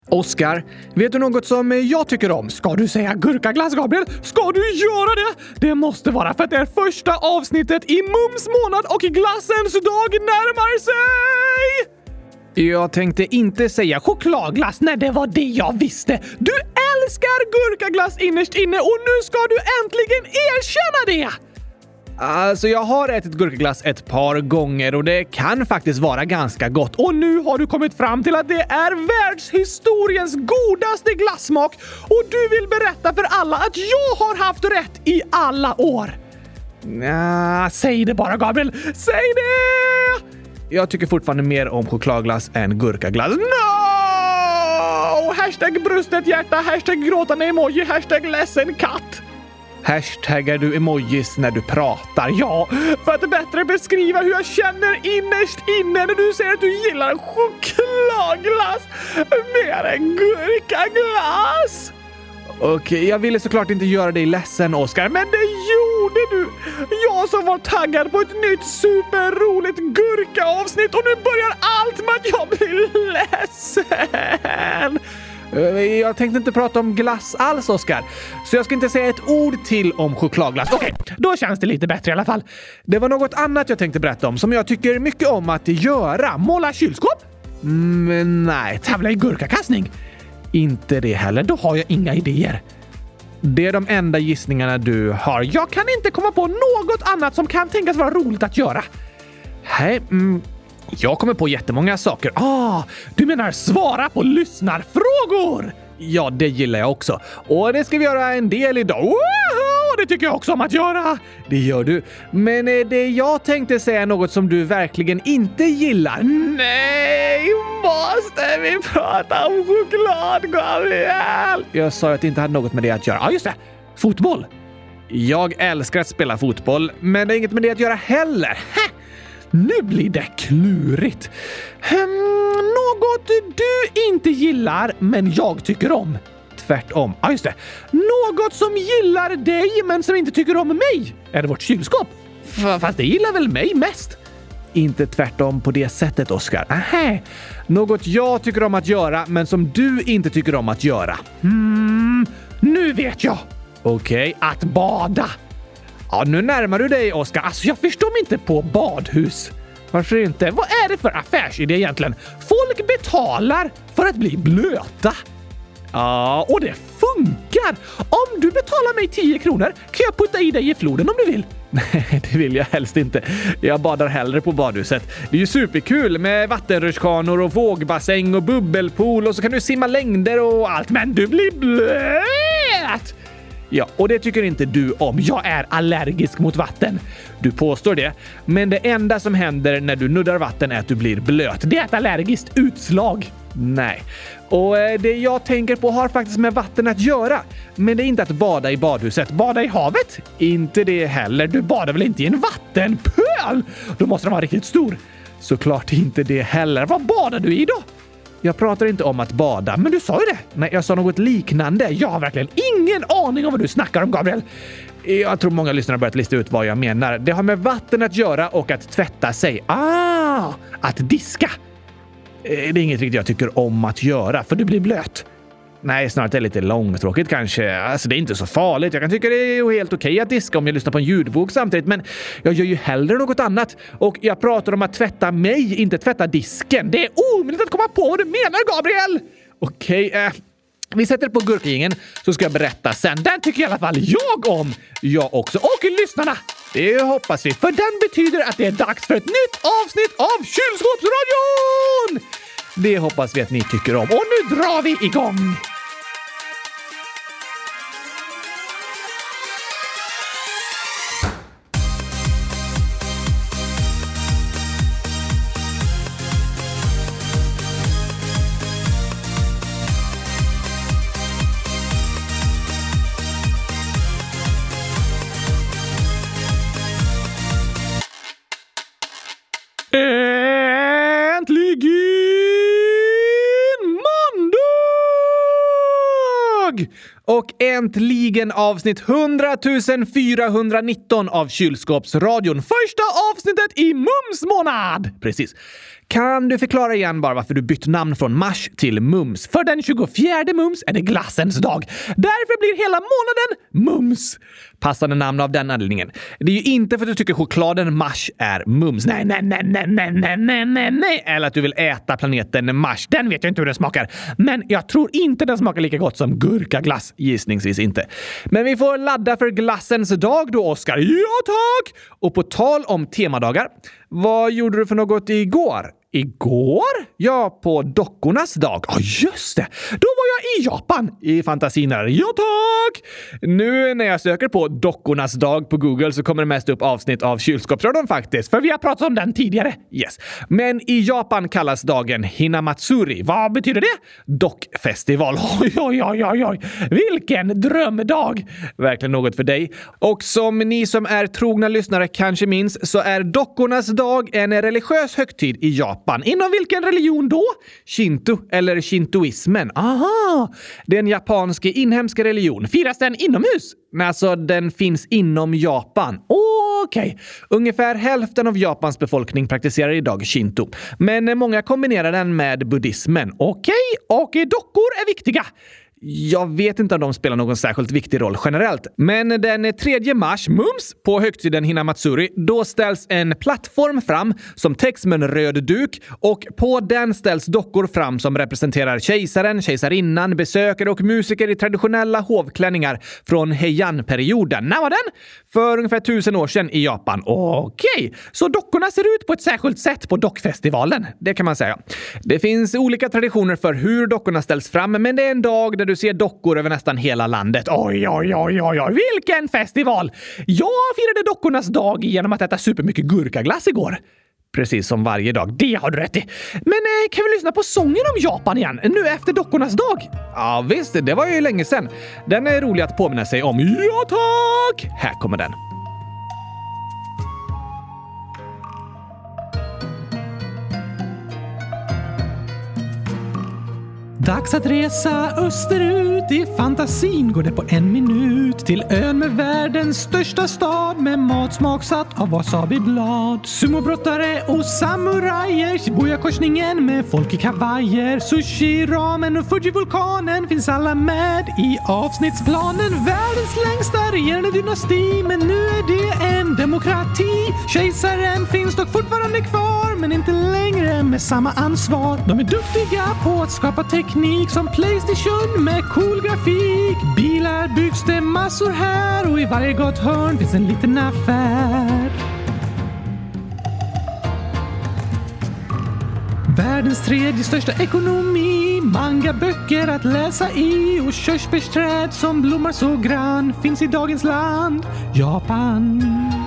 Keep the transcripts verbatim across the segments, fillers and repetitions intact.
Oskar, vet du något som jag tycker om? Ska du säga gurkaglass, Gabriel? Ska du göra det? Det måste vara för att det är första avsnittet i Mums månad och glassens dag närmar sig! Jag tänkte inte säga chokladglass. Nej, det var det jag visste. Du älskar gurkaglass innerst inne och nu ska du äntligen erkänna det! Alltså, jag har ätit gurkaglass ett par gånger och det kan faktiskt vara ganska gott. Och nu har du kommit fram till att det är världshistoriens godaste glassmak och du vill berätta för alla att jag har haft rätt i alla år. Nja, säg det bara, Gabriel. Säg det! Jag tycker fortfarande mer om chokladglass än gurkaglass. No! Hashtag brustet hjärta, hashtag gråtande emoji, hashtag ledsen katt. Hashtaggar du emojis när du pratar? Ja, för att bättre beskriva hur jag känner innerst inne när du säger att du gillar chokladglass mer än gurkaglass. Okej, jag ville såklart inte göra dig ledsen, Oskar, men det gjorde du. Jag som var taggad på ett nytt superroligt gurkaavsnitt och nu börjar allt med att jag blir ledsen. Jag tänkte inte prata om glass alls, Oskar. Så jag ska inte säga ett ord till om chokladglass. Okej, då känns det lite bättre i alla fall. Det var något annat jag tänkte berätta om som jag tycker mycket om att göra. Måla kylskåp? Mm, nej, tävla i gurkakastning. Inte det heller, då har jag inga idéer. Det är de enda gissningarna du har. Jag kan inte komma på något annat som kan tänkas vara roligt att göra. Hej, mm. Jag kommer på jättemånga saker. Ah, du menar svara på lyssnarfrågor? Ja, det gillar jag också. Och det ska vi göra en del idag. Wow, det tycker jag också om att göra. Det gör du. Men det jag tänkte säga är något som du verkligen inte gillar. Nej, måste vi prata om choklad, Gabriel? Jag sa att det inte hade något med det att göra. Ja, just det. Fotboll. Jag älskar att spela fotboll, men det är inget med det att göra heller. Nu blir det klurigt. Hmm, något du inte gillar, men jag tycker om. Tvärtom. Ja, just det. Något som gillar dig, men som inte tycker om mig. Är det vårt kylskåp? F- fast det gillar väl mig mest. Inte tvärtom på det sättet, Oskar. Aha. Något jag tycker om att göra, men som du inte tycker om att göra. Hmm, nu vet jag. Okej, okay, att bada. Ja, nu närmar du dig, Oskar. Alltså, jag förstår mig inte på badhus. Varför inte? Vad är det för affärsidé egentligen? Folk betalar för att bli blöta. Ja, och det funkar. Om du betalar mig tio kronor kan jag putta i dig i floden om du vill. Nej, det vill jag helst inte. Jag badar hellre på badhuset. Det är ju superkul med vattenrutschkanor och vågbassäng och bubbelpool och så kan du simma längder och allt. Men du blir blöt! Ja, och det tycker inte du om. Jag är allergisk mot vatten. Du påstår det, men det enda som händer när du nuddar vatten är att du blir blöt. Det är ett allergiskt utslag. Nej. Och det jag tänker på har faktiskt med vatten att göra. Men det är inte att bada i badhuset. Bada i havet? Inte det heller. Du badar väl inte i en vattenpöl? Då måste den vara riktigt stor. Såklart inte det heller. Vad badar du i då? Jag pratar inte om att bada, men du sa ju det. Nej, jag sa något liknande. Jag har verkligen ingen aning om vad du snackar om, Gabriel. Jag tror många lyssnare har börjat lista ut vad jag menar. Det har med vatten att göra och att tvätta sig. Ah, att diska. Det är inget riktigt jag tycker om att göra, för du blir blöt. Nej, snart är det lite långtråkigt kanske. Alltså, det är inte så farligt. Jag kan tycka det är helt okej att diska om jag lyssnar på en ljudbok samtidigt. Men jag gör ju hellre något annat. Och jag pratar om att tvätta mig, inte tvätta disken. Det är omöjligt att komma på vad du menar, Gabriel! Okej, eh, vi sätter på gurkingen så ska jag berätta sen. Den tycker i alla fall jag om. Jag också. Och lyssnarna. Det hoppas vi. För den betyder att det är dags för ett nytt avsnitt av Kylskåpsradion! Det hoppas vi att ni tycker om. Och nu drar vi igång! Äntligen måndag! Och äntligen avsnitt hundratusen fyrahundranitton av Kylskåpsradion. Första avsnittet i Mums månad! Precis. Kan du förklara igen bara varför du bytt namn från mars till mums? För den tjugofjärde mums är det glassens dag. Därför blir hela månaden mums. Passande namn av den anledningen. Det är ju inte för att du tycker chokladen Mars är mums. Nej, nej, nej, nej, nej, nej, nej, nej, nej. Eller att du vill äta planeten Mars. Den vet jag inte hur den smakar. Men jag tror inte den smakar lika gott som gurkaglass. Gissningsvis inte. Men vi får ladda för glassens dag då, Oskar. Ja, tack! Och på tal om temadagar. Vad gjorde du för något igår? Igår? Ja, på dockornas dag. Ja, just det. Då var jag i Japan i fantasinär. Ja, tack! Nu när jag söker på dockornas dag på Google så kommer det mest upp avsnitt av Kylskåpsradion faktiskt. För vi har pratat om den tidigare. Yes. Men i Japan kallas dagen Hinamatsuri. Vad betyder det? Dockfestival. Oj, oj, oj, oj, oj. Vilken drömdag. Verkligen något för dig. Och som ni som är trogna lyssnare kanske minns så är dockornas dag en religiös högtid i Japan. Inom vilken religion då? Shinto eller shintoismen. Aha! Det är en japansk inhemsk religion. Firas den inomhus? Nej, alltså den finns inom Japan. Okej. Okay. Ungefär hälften av Japans befolkning praktiserar idag shinto. Men många kombinerar den med buddhismen. Okej, okay. Och dockor är viktiga. Jag vet inte om de spelar någon särskilt viktig roll generellt. Men den tredje mars, mums, på högtiden Hinamatsuri, då ställs en plattform fram som täcks med en röd duk och på den ställs dockor fram som representerar kejsaren, kejsarinnan, besökare och musiker i traditionella hovklänningar från Heian-perioden. När var den? För ungefär tusen år sedan i Japan. Okej, okay. Så dockorna ser ut på ett särskilt sätt på dockfestivalen. Det kan man säga. Det finns olika traditioner för hur dockorna ställs fram, men det är en dag där du ser dockor över nästan hela landet. Oj, oj, oj, oj, oj. Vilken festival! Jag firade dockornas dag genom att äta supermycket gurkaglass igår. Precis som varje dag. Det har du rätt i. Men eh, kan vi lyssna på sången om Japan igen? Nu efter dockornas dag? Ja, visst. Det var ju länge sedan. Den är rolig att påminna sig om. Ja, tack! Här kommer den. Dags att resa österut, i fantasin går det på en minut till ön med världens största stad med mat smaksatt av wasabi-blad. Sumobrottare och samurajer, Shibuya-korsningen med folk i kavajer, sushi, ramen och Fuji-vulkanen finns alla med i avsnittsplanen. Världens längsta regerande dynasti, men nu är det en demokrati. Kejsaren finns dock fortfarande kvar, men inte längre med samma ansvar. De är duktiga på att skapa teknik som PlayStation med cool grafik. Bilar byggs det massor här och i varje gott hörn finns en liten affär. Världens tredje största ekonomi, manga-böcker att läsa i och körsbärsträd som blommar så grann finns i dagens land, Japan.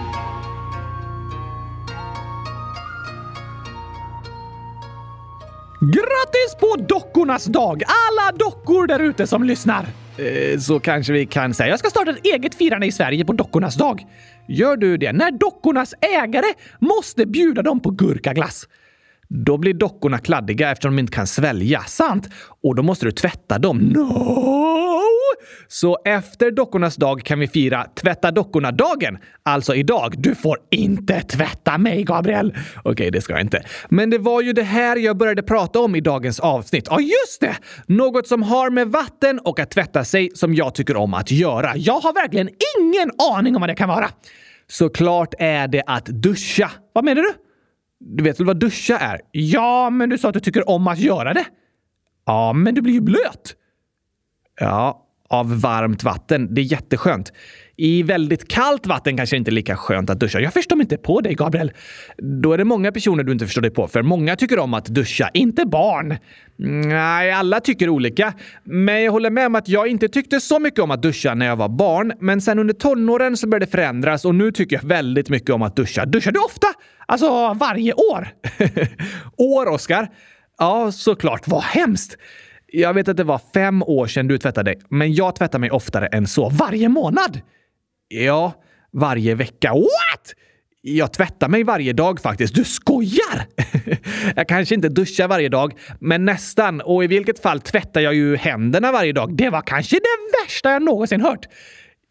Grattis på dockornas dag! Alla dockor där ute som lyssnar! Eh, så kanske vi kan säga. Jag ska starta ett eget firande i Sverige på dockornas dag. Gör du det? När dockornas ägare måste bjuda dem på gurkaglass. Då blir dockorna kladdiga eftersom de inte kan svälja, sant? Och då måste du tvätta dem. No! Så efter dockornas dag kan vi fira tvätta dockorna-dagen. Alltså idag. Du får inte tvätta mig, Gabriel. Okej, det ska jag inte. Men det var ju det här jag började prata om i dagens avsnitt. Ja, just det! Något som har med vatten och att tvätta sig som jag tycker om att göra. Jag har verkligen ingen aning om vad det kan vara. Såklart är det att duscha. Vad menar du? Du vet väl vad duscha är? Ja, men du sa att du tycker om att göra det. Ja, men du blir ju blöt. Ja, av varmt vatten. Det är jätteskönt. I väldigt kallt vatten kanske det inte är lika skönt att duscha. Jag förstår mig inte på dig, Gabriel. Då är det många personer du inte förstår dig på. För många tycker om att duscha, inte barn. Nej, alla tycker olika. Men jag håller med om att jag inte tyckte så mycket om att duscha när jag var barn. Men sen under tonåren så började det förändras och nu tycker jag väldigt mycket om att duscha. Duschar du ofta? Alltså varje år? År, Oskar? Ja, såklart. Vad hemskt. Jag vet att det var fem år sedan du tvättade dig. Men jag tvättar mig oftare än så. Varje månad? Ja, varje vecka. What? Jag tvättar mig varje dag faktiskt. Du skojar! Jag kanske inte duschar varje dag, men nästan. Och i vilket fall tvättar jag ju händerna varje dag. Det var kanske det värsta jag någonsin hört.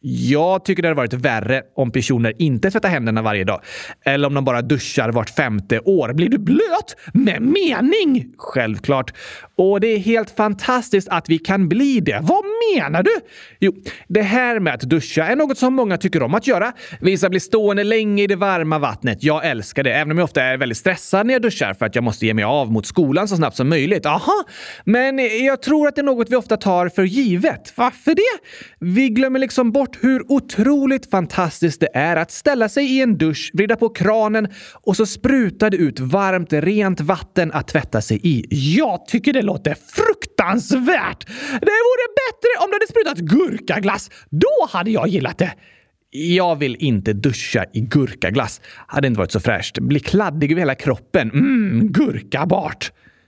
Jag tycker det hade varit värre om personer inte tvättar händerna varje dag. Eller om de bara duschar vart femte år. Blir du blöt? Med mening! Självklart. Och det är helt fantastiskt att vi kan bli det. Vad menar du? Jo, det här med att duscha är något som många tycker om att göra. Vissa blir stående länge i det varma vattnet. Jag älskar det, även om jag ofta är väldigt stressad när jag duschar för att jag måste ge mig av mot skolan så snabbt som möjligt. Aha, men jag tror att det är något vi ofta tar för givet. Varför det? Vi glömmer liksom bort hur otroligt fantastiskt det är att ställa sig i en dusch, vrida på kranen och så sprutar det ut varmt, rent vatten att tvätta sig i. Jag tycker det låter fruktansvärt! Det vore bättre om det hade sprutat gurkaglass. Då hade jag gillat det. Jag vill inte duscha i gurkaglass. Hade inte varit så fräscht. Bli kladdig över hela kroppen. Mm, gurkabart.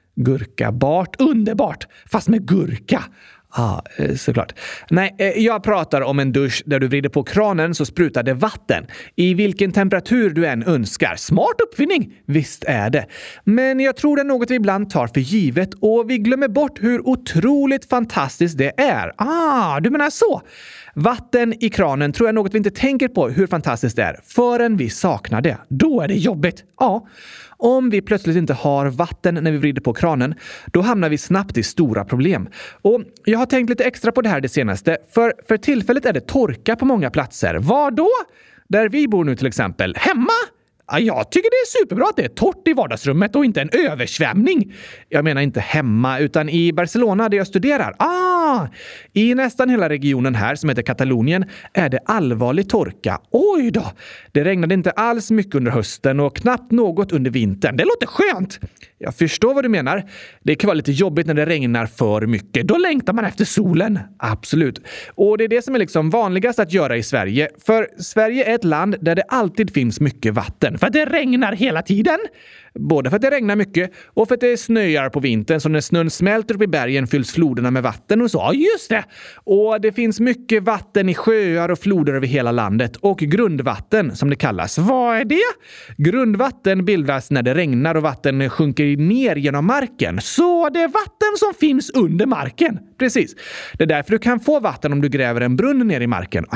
Gurkabart, underbart. Fast med gurka. Ja, ah, såklart. Nej, jag pratar om en dusch där du vrider på kranen så sprutar det vatten. I vilken temperatur du än önskar. Smart uppfinning, visst är det. Men jag tror det är något vi ibland tar för givet och vi glömmer bort hur otroligt fantastiskt det är. Ah, du menar så. Vatten i kranen tror jag är något vi inte tänker på hur fantastiskt det är förrän vi saknar det. Då är det jobbigt. Ja. Om vi plötsligt inte har vatten när vi vrider på kranen, då hamnar vi snabbt i stora problem. Och jag har tänkt lite extra på det här det senaste, för för tillfället är det torka på många platser. Var då? Där vi bor nu till exempel. Hemma? Ja, jag tycker det är superbra att det är torrt i vardagsrummet och inte en översvämning. Jag menar inte hemma utan i Barcelona där jag studerar. Ah, i nästan hela regionen här som heter Katalonien är det allvarlig torka. Oj då! Det regnade inte alls mycket under hösten och knappt något under vintern. Det låter skönt. Jag förstår vad du menar. Det kan vara lite jobbigt när det regnar för mycket. Då längtar man efter solen. Absolut. Och det är det som är liksom vanligast att göra i Sverige. För Sverige är ett land där det alltid finns mycket vatten. För att det regnar hela tiden. Både för att det regnar mycket och för att det snöar på vintern. Så när snön smälter upp i bergen fylls floderna med vatten och så. Ja, just det! Och det finns mycket vatten i sjöar och floder över hela landet. Och grundvatten som det kallas. Vad är det? Grundvatten bildas när det regnar och vatten sjunker ner genom marken. Så det är vatten som finns under marken. Precis. Det är därför du kan få vatten om du gräver en brunn ner i marken.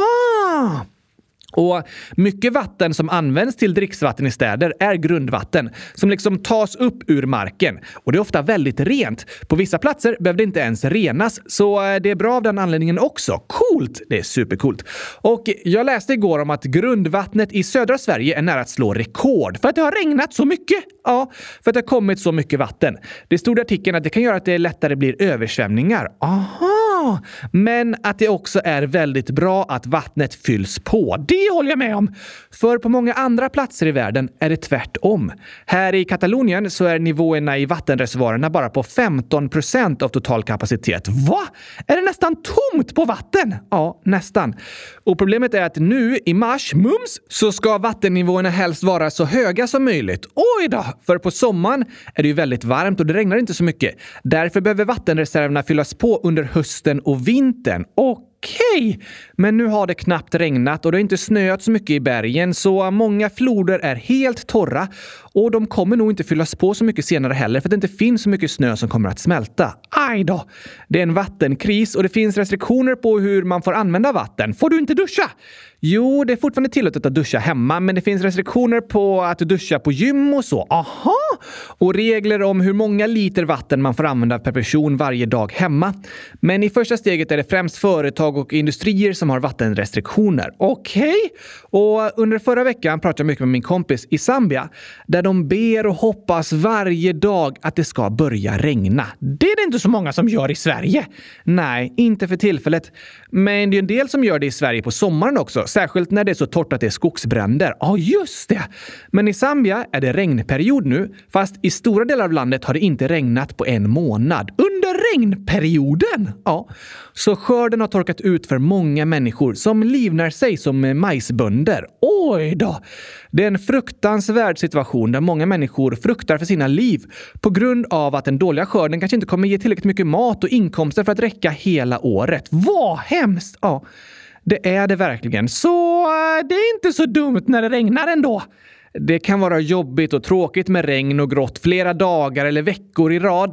Aha! Och mycket vatten som används till dricksvatten i städer är grundvatten som liksom tas upp ur marken. Och det är ofta väldigt rent. På vissa platser behöver det inte ens renas, så det är bra av den anledningen också. Coolt! Det är supercoolt. Och jag läste igår om att grundvattnet i södra Sverige är nära att slå rekord för att det har regnat så mycket. Ja, för att det har kommit så mycket vatten. Det stod i artikeln att det kan göra att det lättare blir översvämningar. Aha! Men att det också är väldigt bra att vattnet fylls på. Det håller jag med om. För på många andra platser i världen är det tvärtom. Här i Katalonien så är nivåerna i vattenreservoarerna bara på femton procent av total kapacitet. Va? Är det nästan tomt på vatten? Ja, nästan. Och problemet är att nu i mars, mums, så ska vattennivåerna helst vara så höga som möjligt. Oj då! För på sommaren är det ju väldigt varmt och det regnar inte så mycket. Därför behöver vattenreserverna fyllas på under hösten och vintern. Och Okej, men nu har det knappt regnat och det har inte snöat så mycket i bergen så många floder är helt torra och de kommer nog inte fyllas på så mycket senare heller för att det inte finns så mycket snö som kommer att smälta. Aj då! Det är en vattenkris och det finns restriktioner på hur man får använda vatten. Får du inte duscha? Jo, det är fortfarande tillåtet att duscha hemma men det finns restriktioner på att duscha på gym och så. Aha! Och regler om hur många liter vatten man får använda per person varje dag hemma. Men i första steget är det främst företag och industrier som har vattenrestriktioner. Okej? Okay. Och under förra veckan pratade jag mycket med min kompis i Zambia där de ber och hoppas varje dag att det ska börja regna. Det är det inte så många som gör i Sverige. Nej, inte för tillfället. Men det är en del som gör det i Sverige på sommaren också. Särskilt när det är så torrt att det är skogsbränder. Ja, just det. Men i Zambia är det regnperiod nu. Fast i stora delar av landet har det inte regnat på en månad. Under regnperioden? Ja. Så skörden har torkat ut för många människor som livnär sig som majsbönder. Oj då! Det är en fruktansvärd situation där många människor fruktar för sina liv på grund av att den dåliga skörden kanske inte kommer ge tillräckligt mycket mat och inkomster för att räcka hela året. Vad hemskt! Ja, det är det verkligen. Så det är inte så dumt när det regnar ändå. Det kan vara jobbigt och tråkigt med regn och grått flera dagar eller veckor i rad.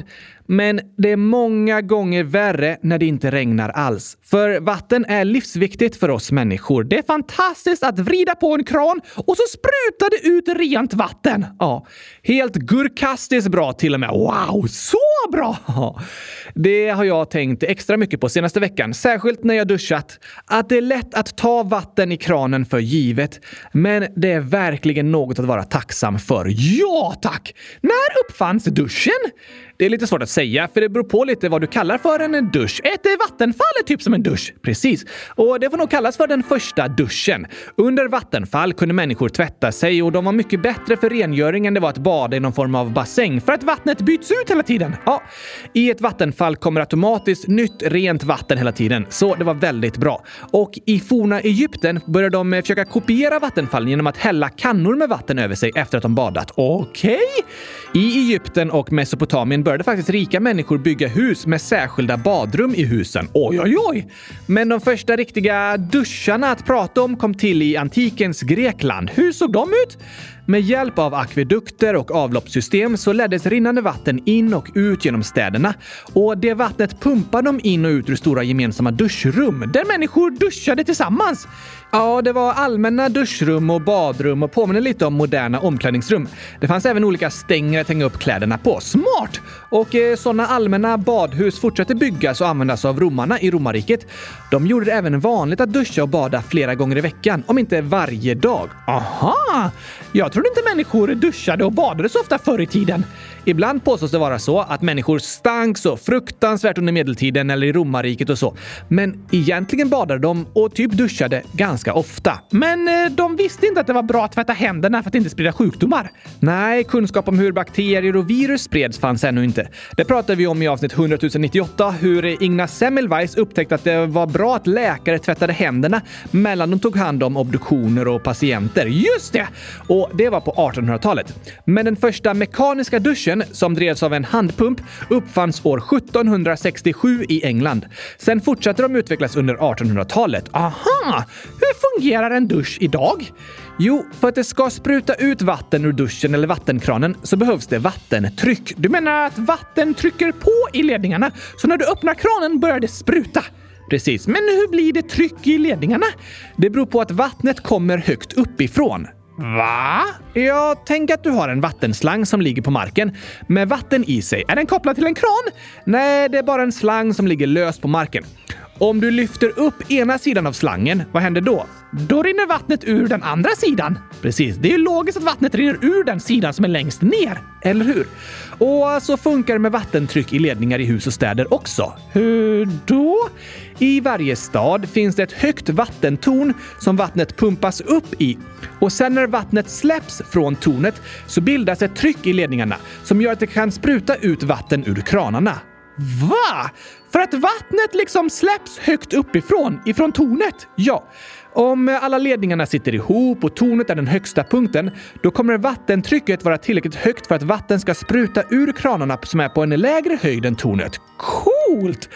Men det är många gånger värre när det inte regnar alls. För vatten är livsviktigt för oss människor. Det är fantastiskt att vrida på en kran och så sprutar det ut rent vatten. Ja, helt gurkastiskt bra till och med. Wow, så bra! Det har jag tänkt extra mycket på senaste veckan. Särskilt när jag duschat. Att det är lätt att ta vatten i kranen för givet. Men det är verkligen något att vara tacksam för. Ja, tack! När uppfanns duschen? Det är lite svårt att säga, för det beror på lite vad du kallar för en dusch. Ett vattenfall är typ som en dusch. Precis. Och det får nog kallas för den första duschen. Under vattenfall kunde människor tvätta sig och de var mycket bättre för rengöring än det var att bada i någon form av bassäng för att vattnet byts ut hela tiden. Ja, i ett vattenfall kommer automatiskt nytt rent vatten hela tiden, så det var väldigt bra. Och i forna Egypten började de försöka kopiera vattenfall genom att hälla kannor med vatten över sig efter att de badat. Okej? Okay. I Egypten och Mesopotamien började faktiskt rika människor bygga hus med särskilda badrum i husen. Oj, oj, oj! Men de första riktiga duscharna att prata om kom till i antikens Grekland. Hur såg de ut? Med hjälp av akvedukter och avloppssystem så leddes rinnande vatten in och ut genom städerna. Och det vattnet pumpade de in och ut ur stora gemensamma duschrum där människor duschade tillsammans. Ja, det var allmänna duschrum och badrum och påminner lite om moderna omklädningsrum. Det fanns även olika stänger att hänga upp kläderna på. Smart! Och eh, sådana allmänna badhus fortsatte byggas och användas av romarna i romarriket. De gjorde det även vanligt att duscha och bada flera gånger i veckan, om inte varje dag. Aha! Jag trodde inte människor duschade och badade så ofta förr i tiden. Ibland påstås det vara så att människor stank så fruktansvärt under medeltiden eller i romarriket och så. Men egentligen badade de och typ duschade ganska ofta. Men eh, de visste inte att det var bra att tvätta händerna för att inte sprida sjukdomar. Nej, kunskap om hur bakterier och virus spreds fanns ännu inte. Det pratade vi om i avsnitt hundratusen nittioåtta, hur Ignaz Semmelweis upptäckte att det var bra att läkare tvättade händerna mellan de tog hand om obduktioner och patienter. Just det! Och det var på artonhundratalet. Men den första mekaniska duschen, som drevs av en handpump, uppfanns år sjuttonhundrasextiosju i England. Sen fortsatte de utvecklas under artonhundratalet. Aha! Hur fungerar en dusch idag? Jo, för att det ska spruta ut vatten ur duschen eller vattenkranen så behövs det vattentryck. Du menar att vatten trycker på i ledningarna, så när du öppnar kranen börjar det spruta? Precis, men hur blir det tryck i ledningarna? Det beror på att vattnet kommer högt uppifrån. Va? Jag tänker att du har en vattenslang som ligger på marken med vatten i sig. Är den kopplad till en kran? Nej, det är bara en slang som ligger löst på marken. Om du lyfter upp ena sidan av slangen, vad händer då? Då rinner vattnet ur den andra sidan. Precis, det är logiskt att vattnet rinner ur den sidan som är längst ner, eller hur? Och så funkar det med vattentryck i ledningar i hus och städer också. Hur då? I varje stad finns det ett högt vattentorn som vattnet pumpas upp i. Och sen när vattnet släpps från tornet så bildas ett tryck i ledningarna som gör att det kan spruta ut vatten ur kranarna. Va? För att vattnet liksom släpps högt uppifrån, ifrån tornet? Ja. Om alla ledningarna sitter ihop och tornet är den högsta punkten, då kommer vattentrycket vara tillräckligt högt för att vatten ska spruta ur kranarna som är på en lägre höjd än tornet. Coolt!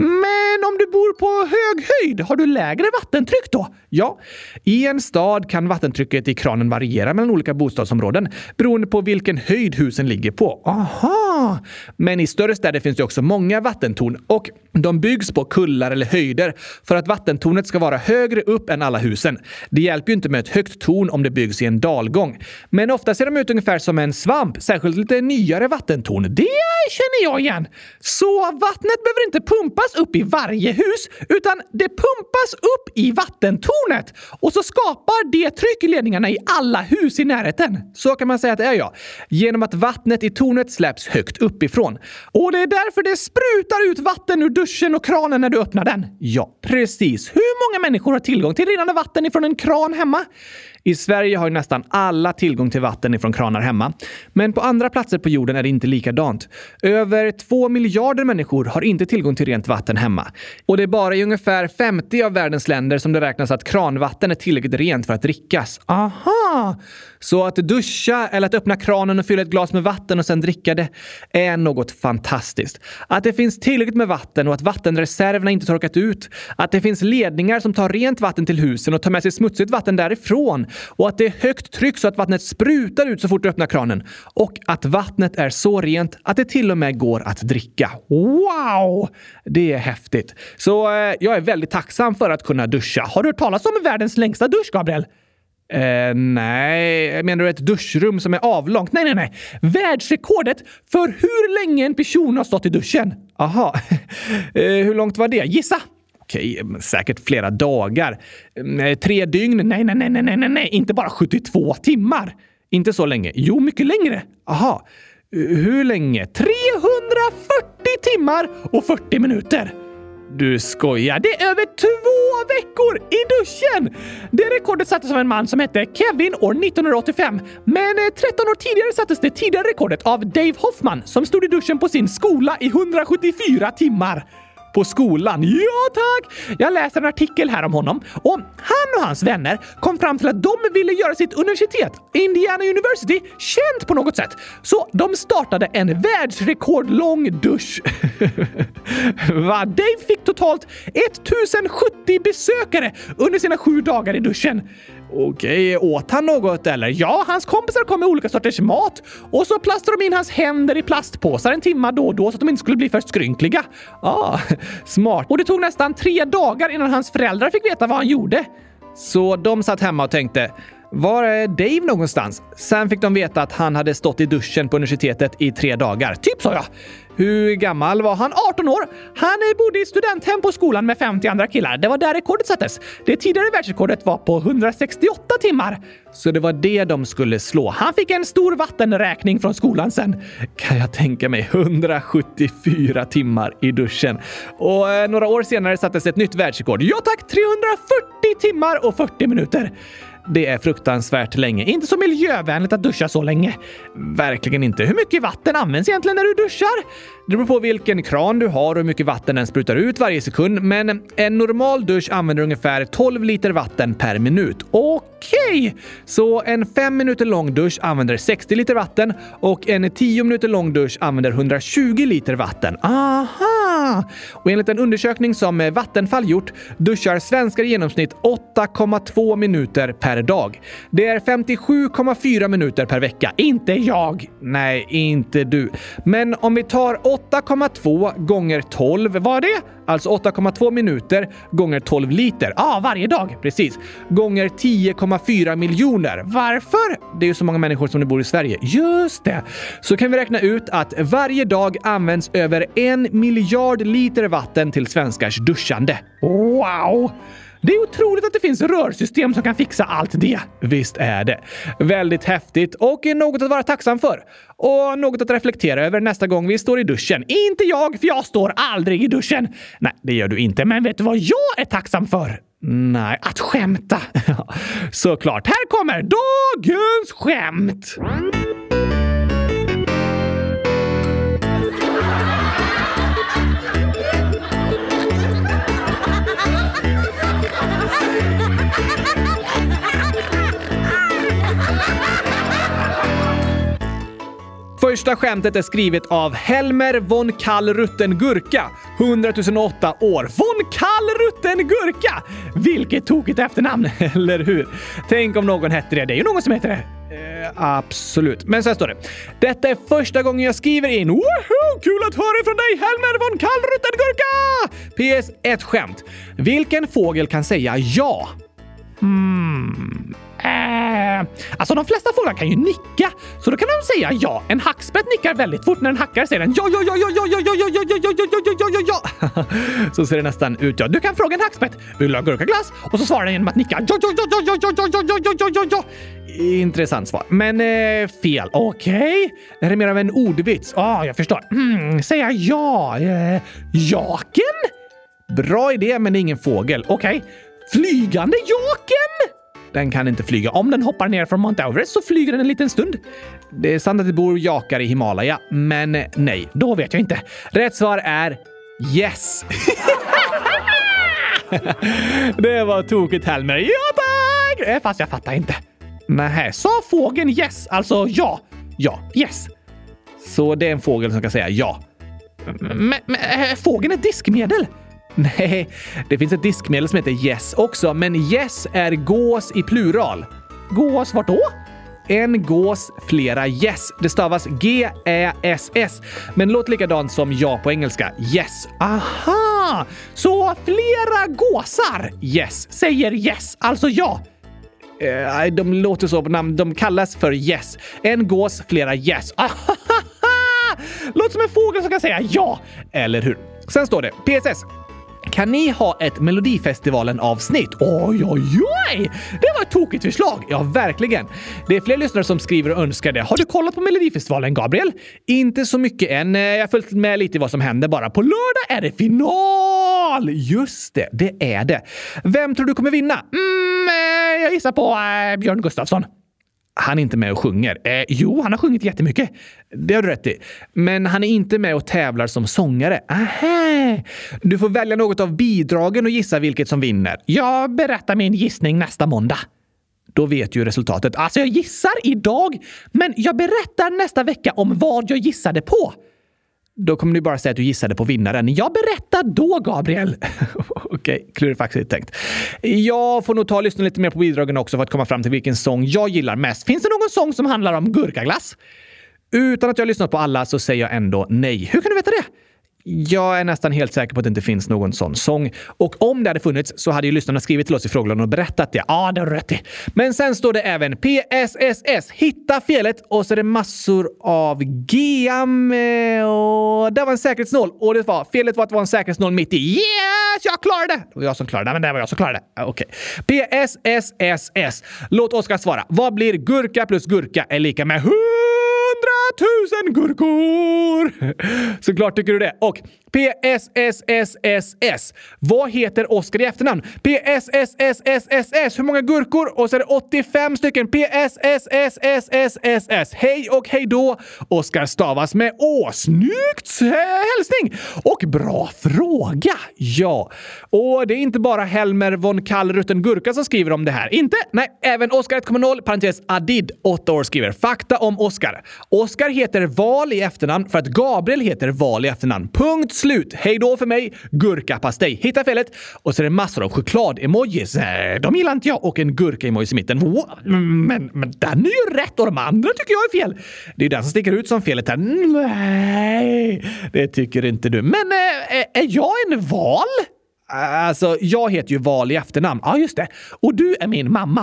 Men om du bor på hög höjd, har du lägre vattentryck då? Ja. I en stad kan vattentrycket i kranen variera mellan olika bostadsområden beroende på vilken höjd husen ligger på. Aha! Men i större städer finns det också många vattentorn och de byggs på kullar eller höjder för att vattentornet ska vara högre upp än alla husen. Det hjälper ju inte med ett högt torn om det byggs i en dalgång. Men ofta ser de ut ungefär som en svamp, särskilt lite nyare vattentorn. Det känner jag igen. Så vattnet behöver inte pumpas upp i varje hus, utan det pumpas upp i vattentornet. Och så skapar det tryck i ledningarna i alla hus i närheten. Så kan man säga att det är, ja. Genom att vattnet i tornet släpps högt uppifrån. Och det är därför det sprutar ut vatten ur duschen och kranen när du öppnar den. Ja, precis. Hur många människor har tillgång till rinnande vatten ifrån en kran hemma? I Sverige har ju nästan alla tillgång till vatten ifrån kranar hemma. Men på andra platser på jorden är det inte likadant. Över två miljarder människor har inte tillgång till rent vatten hemma. Och det är bara i ungefär femtio av världens länder som det räknas att kranvatten är tillräckligt rent för att drickas. Aha! Så att duscha eller att öppna kranen och fylla ett glas med vatten och sen dricka det är något fantastiskt. Att det finns tillräckligt med vatten och att vattenreserverna inte torkat ut. Att det finns ledningar som tar rent vatten till husen och tar med sig smutsigt vatten därifrån. och att det är högt tryck så att vattnet sprutar ut så fort du öppnar kranen och att vattnet är så rent att det till och med går att dricka. Wow! Det är häftigt. Så eh, jag är väldigt tacksam för att kunna duscha. Har du hört talas om världens längsta dusch, Gabriel? Eh, nej, menar du ett duschrum som är avlångt? Nej, nej, nej. Världsrekordet för hur länge en person har stått i duschen. Aha. eh, hur långt var det? Gissa. Okej, säkert flera dagar. Eh, tre dygn? Nej, nej, nej, nej, nej, nej. Inte bara sjuttiotvå timmar. Inte så länge. Jo, mycket längre. Aha. Uh, hur länge? trehundrafyrtio timmar och fyrtio minuter. Du skojar. Det är över två veckor i duschen! Det rekordet sattes av en man som hette Kevin år nittonhundraåttiofem. Men tretton år tidigare sattes det tidigare rekordet av Dave Hoffman som stod i duschen på sin skola i hundrasjuttiofyra timmar. På skolan? Ja tack! Jag läser en artikel här om honom och han och hans vänner kom fram till att de ville göra sitt universitet, Indiana University, känt på något sätt. Så de startade en världsrekordlång dusch. Va? Dave fick totalt tusen sjuttio besökare under sina sju dagar i duschen. Okej, åt han något eller? Ja, hans kompisar kom med olika sorters mat och så plastade de in hans händer i plastpåsar en timme då och då så att de inte skulle bli för skrynkliga. Ah, smart. Och det tog nästan tre dagar innan hans föräldrar fick veta vad han gjorde. Så de satt hemma och tänkte, var är Dave någonstans? Sen fick de veta att han hade stått i duschen på universitetet i tre dagar. Typ sa jag. Hur gammal var han? arton år. Han bodde i studenthem på skolan med femtio andra killar. Det var där rekordet sattes. Det tidigare världsrekordet var på hundrasextioåtta timmar. Så det var det de skulle slå. Han fick en stor vattenräkning från skolan sen. Kan jag tänka mig hundrasjuttiofyra timmar i duschen. Och eh, några år senare sattes ett nytt världsrekord. Ja tack, trehundrafyrtio timmar och fyrtio minuter. Det är fruktansvärt länge. Inte så miljövänligt att duscha så länge. Verkligen inte. Hur mycket vatten används egentligen när du duschar? Det beror på vilken kran du har och hur mycket vatten den sprutar ut varje sekund. Men en normal dusch använder ungefär tolv liter vatten per minut. Okej! Så en fem minuter lång dusch använder sextio liter vatten och en tio minuter lång dusch använder hundratjugo liter vatten. Aha! Och enligt en undersökning som Vattenfall gjort duschar svenskar i genomsnitt åtta komma två minuter per dag. Det är femtiosju komma fyra minuter per vecka. Inte jag. Nej, inte du. Men om vi tar åtta komma två gånger tolv, vad är det? Alltså åtta komma två minuter gånger tolv liter. Ja, ah, varje dag. Precis. Gånger tio komma fyra miljoner. Varför? Det är ju så många människor som det bor i Sverige. Just det. Så kan vi räkna ut att varje dag används över en miljard liter vatten till svenskars duschande. Wow! Det är otroligt att det finns rörsystem som kan fixa allt det. Visst är det. Väldigt häftigt och något att vara tacksam för. Och något att reflektera över nästa gång vi står i duschen. Inte jag, för jag står aldrig i duschen. Nej, det gör du inte. Men vet du vad jag är tacksam för? Nej, att skämta. Såklart. Här kommer dagens skämt. Första skämtet är skrivet av Helmer von Kallrutten-Gurka, hundratusen åtta år. Von Kallrutten-Gurka! Vilket tokigt efternamn, eller hur? Tänk om någon hette det. Det är ju någon som heter det. Eh, absolut. Men så här står det. Detta är första gången jag skriver in. Woho! Kul att höra från dig, Helmer von Kallrutten-Gurka! P S ett skämt. Vilken fågel kan säga ja? Hmm... Eh, alltså de flesta fåglar kan ju nicka, så då kan de säga ja. En hackspett nickar väldigt fort. När en hackare säger den ja, ja, ja, ja, ja, ja, ja, ja, ja, ja, ja, ja, ja, ja. Så ser det nästan ut. Ja, du kan fråga en hackspett, vill du ha gurkaglass? Och så svarar den genom att nicka ja, ja, ja, ja, ja, ja, ja, ja, ja, ja, ja. Intressant svar, men eh, fel. Okej, okay. Det här är mer av en ordvits. Ja, ah, jag förstår. Mm, säga ja. Eh, jaken? Bra idé, men det är ingen fågel. Okej, okay. Flygande jaken? Den kan inte flyga. Om den hoppar ner från Mount Everest så flyger den en liten stund. Det är sant att det bor jakar i Himalaya, men nej, då vet jag inte. Rätt svar är yes. Det var tokigt, Helmer. Ja, tack! Fast jag fattar inte. Nej, sa fågeln yes, alltså ja. Ja, yes. Så det är en fågel som kan säga ja. Men, men fågeln är diskmedel. Nej, det finns ett diskmedel som heter yes också, men yes är gås i plural. gås vart då? En gås, flera gäss. Det stavas G Ä S S. Men låter likadant som ja på engelska. Yes. Aha! Så flera gåsar? Yes. Säger yes, alltså ja. Eh, de låter så på namn. De kallas för yes. En gås, flera gäss. Låter som en fågel som kan säga ja. Eller hur? Sen står det P S S. Kan ni ha ett Melodifestivalen-avsnitt? Oj, oj, oj! Det var ett tokigt förslag. Ja, verkligen. Det är fler lyssnare som skriver och önskar det. Har du kollat på Melodifestivalen, Gabriel? Inte så mycket än. Jag har följt med lite vad som händer bara. På lördag är det final! Just det, det är det. Vem tror du kommer vinna? Mm, jag gissar på äh, Björn Gustafsson. Han är inte med och sjunger. Eh, jo, han har sjungit jättemycket. Det har du rätt i. Men han är inte med och tävlar som sångare. Aha. Du får välja något av bidragen och gissa vilket som vinner. Jag berättar min gissning nästa måndag. Då vet ju resultatet. Alltså, jag gissar idag, men jag berättar nästa vecka om vad jag gissade på. Då kommer du bara säga att du gissade på vinnaren. Jag berättar då, Gabriel. Okej, okay, klurifaxigt tänkt. Jag får nog ta och lyssna lite mer på bidragen också för att komma fram till vilken sång jag gillar mest. Finns det någon sång som handlar om gurkaglass? Utan att jag har lyssnat på alla så säger jag ändå nej. Hur kan du veta det? Jag är nästan helt säker på att det inte finns någon sån sång. Och om det hade funnits så hade ju lyssnarna skrivit till oss i frågelådan och berättat det. Ja, det har du rätt i. Men sen står det även P S S S. Hitta felet. Och så är det massor av G M. Och det var en säkerhetsnoll. Och det var, felet var att det var en säkerhetsnoll mitt i. Yes, jag klarade det! Det var jag som klarade det. Men det var jag som klarade det. Okej. Okay. P S S S S. Låt Oskar svara. Vad blir gurka plus gurka är lika med hundratusen gurkor? Såklart tycker du det. Och P S S S S S. Vad heter Oskar i efternamn? P S S S S S S. Hur många gurkor? Och så är det åttiofem stycken. P S S S S S S S. Hej och hej då. Oskar stavas med Å. Snyggt hälsning. Och bra fråga. Ja. Och det är inte bara Helmer von Kallrutten Gurka som skriver om det här. Inte? Nej, även Oskar ett komma noll parentes Adid åtta år skriver. Fakta om Oskar. Oskar heter Val i efternamn för att Gabriel heter Val i efternamn. Punkt slut. Hej då för mig. Gurkapastej. Hitta felet. Och så är det massor av choklad-emojis. De gillar inte jag. Och en gurka-emojis i mitten. Men, men den är ju rätt och de andra tycker jag är fel. Det är den som sticker ut som felet här. Nej, det tycker inte du. Men äh, är jag en val? Alltså, jag heter ju Val i efternamn. Ja, just det. Och du är min mamma.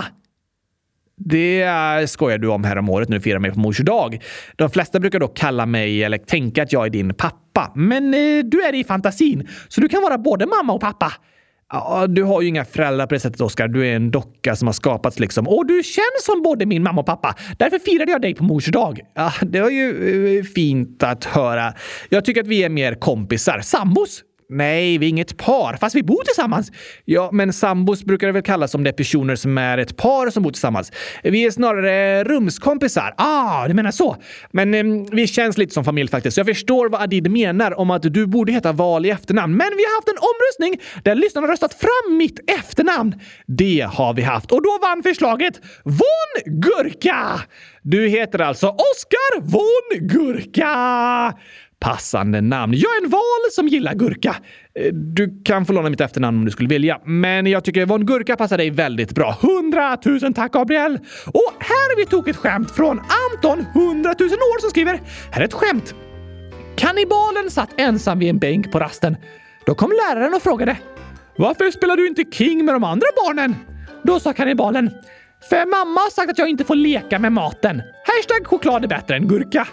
Det skojar du om här om året när du firar mig på mors dag. De flesta brukar då kalla mig eller tänka att jag är din pappa. Men eh, du är det i fantasin. Så du kan vara både mamma och pappa. Ja, du har ju inga föräldrar på det sättet, Oskar. Du är en docka som har skapats liksom. Och du känns som både min mamma och pappa. Därför firade jag dig på mors dag. Ja, det var ju eh, fint att höra. Jag tycker att vi är mer kompisar. Sambos? Nej, vi är inget par, fast vi bor tillsammans. Ja, men sambos brukar det väl kallas om det är personer som är ett par som bor tillsammans. Vi är snarare rumskompisar. Ah, du menar så. Men eh, vi känns lite som familj faktiskt. Så jag förstår vad Adid menar om att du borde heta Val i efternamn. Men vi har haft en omröstning där lyssnarna har röstat fram mitt efternamn. Det har vi haft. Och då vann förslaget Von Gurka. Du heter alltså Oskar Von Gurka. Passande namn. Jag är en val som gillar gurka. Du kan få låna mitt efternamn om du skulle vilja. Men jag tycker Von Gurka passar dig väldigt bra. Hundratusen tack, Gabriel. Och här har vi tog ett skämt från Anton, hundratusen år, som skriver: här är ett skämt. Kannibalen satt ensam vid en bänk på rasten. Då kom läraren och frågade: varför spelar du inte King med de andra barnen? Då sa kannibalen: för mamma har sagt att jag inte får leka med maten. Hashtag choklad är bättre än gurka.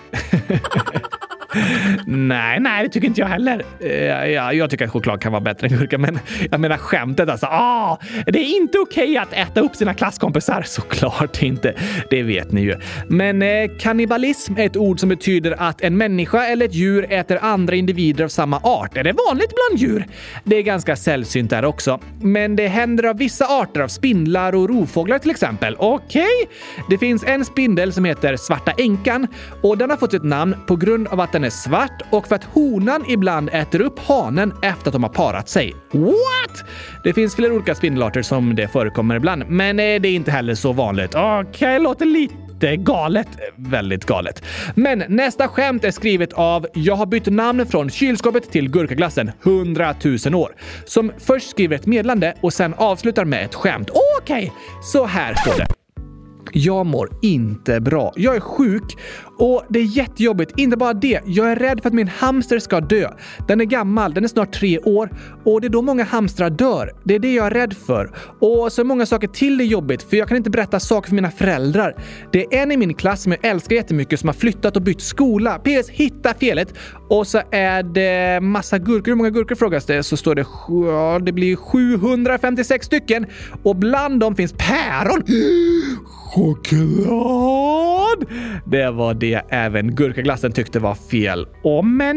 Nej, nej, det tycker inte jag heller. Ja, ja, jag tycker att choklad kan vara bättre än gurka, men jag menar skämtet alltså. Ah, det är inte okej att äta upp sina klasskompisar. Såklart inte. Det vet ni ju. Men eh, kannibalism är ett ord som betyder att en människa eller ett djur äter andra individer av samma art. Är det vanligt bland djur? Det är ganska sällsynt där också. Men det händer av vissa arter av spindlar och rovfåglar till exempel. Okej? Okay. Det finns en spindel som heter svarta änkan och den har fått sitt namn på grund av att den är svart och för att honan ibland äter upp hanen efter att de har parat sig. What? Det finns flera olika spindelarter som det förekommer ibland, men det är inte heller så vanligt. Okej, okay, låter lite galet. Väldigt galet. Men nästa skämt är skrivet av Jag har bytt namn från kylskåpet till gurkaglassen hundratusen år. Som först skriver ett meddelande och sen avslutar med ett skämt. Okej, okay. Så här står det. Jag mår inte bra. Jag är sjuk och det är jättejobbigt. Inte bara det. Jag är rädd för att min hamster ska dö. Den är gammal, den är snart tre år och det är då många hamstrar dör. Det är det jag är rädd för. Och så är många saker till det jobbigt för jag kan inte berätta saker för mina föräldrar. Det är en i min klass som jag älskar jättemycket som har flyttat och bytt skola. P S hitta felet. Och så är det massa gurkor. Hur många gurkor frågas det? Så står det, ja, det blir sjuhundrafemtiosex stycken och bland dem finns päron. Choklad! Det var det även gurkaglassen tyckte var fel. Åh, men